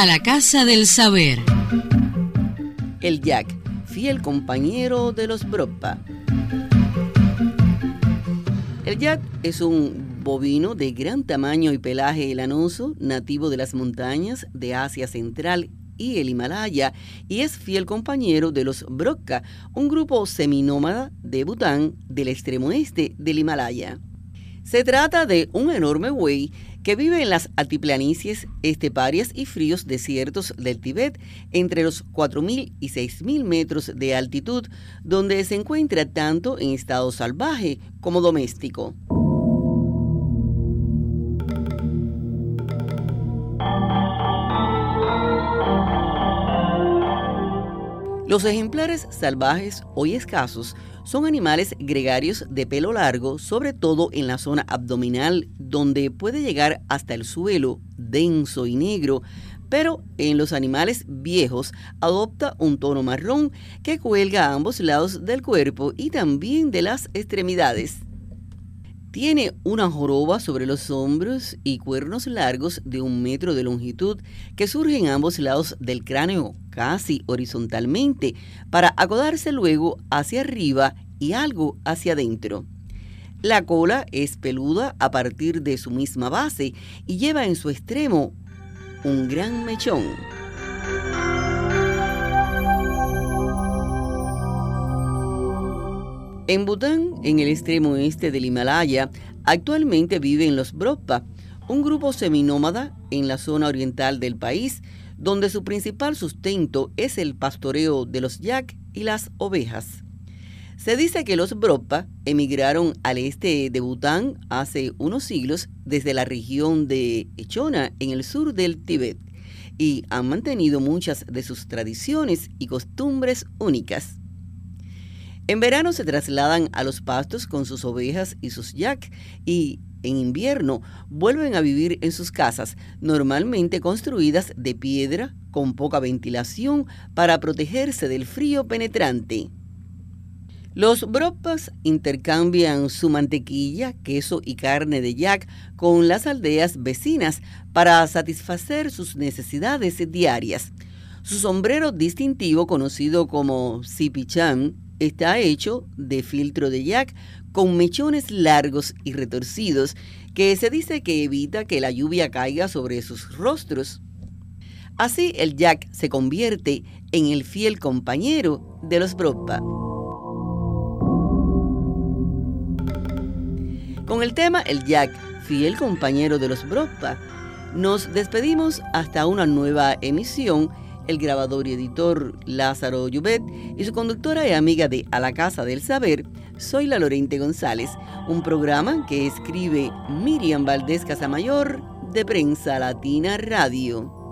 A la Casa del Saber. El yak, fiel compañero de los Broppa. El yak es un bovino de gran tamaño y pelaje lanoso, nativo de las montañas de Asia Central y el Himalaya, y es fiel compañero de los Brokka, un grupo seminómada de Bután del extremo este del Himalaya. Se trata de un enorme buey que vive en las altiplanicies esteparias y fríos desiertos del Tíbet, entre los 4.000 y 6.000 metros de altitud, donde se encuentra tanto en estado salvaje como doméstico. Los ejemplares salvajes, hoy escasos, son animales gregarios de pelo largo, sobre todo en la zona abdominal, donde puede llegar hasta el suelo, denso y negro, pero en los animales viejos adopta un tono marrón que cuelga a ambos lados del cuerpo y también de las extremidades. Tiene una joroba sobre los hombros y cuernos largos de 1 metro de longitud que surgen a ambos lados del cráneo, casi horizontalmente, para acodarse luego hacia arriba y algo hacia adentro. La cola es peluda a partir de su misma base y lleva en su extremo un gran mechón. En Bután, en el extremo este del Himalaya, actualmente viven los Broppa, un grupo seminómada en la zona oriental del país, donde su principal sustento es el pastoreo de los yak y las ovejas. Se dice que los Broppa emigraron al este de Bután hace unos siglos desde la región de Echona, en el sur del Tíbet, y han mantenido muchas de sus tradiciones y costumbres únicas. En verano se trasladan a los pastos con sus ovejas y sus yak, y en invierno vuelven a vivir en sus casas, normalmente construidas de piedra con poca ventilación para protegerse del frío penetrante. Los Broppas intercambian su mantequilla, queso y carne de yak con las aldeas vecinas para satisfacer sus necesidades diarias. Su sombrero distintivo, conocido como sipichán, está hecho de filtro de yak con mechones largos y retorcidos que se dice que evita que la lluvia caiga sobre sus rostros. Así el yak se convierte en el fiel compañero de los Broppa. Con el tema El yak, fiel compañero de los Broppa, nos despedimos hasta una nueva emisión. El grabador y editor Lázaro Llubet y su conductora y amiga de A la Casa del Saber, soy la Lorente González, un programa que escribe Miriam Valdés Casamayor de Prensa Latina Radio.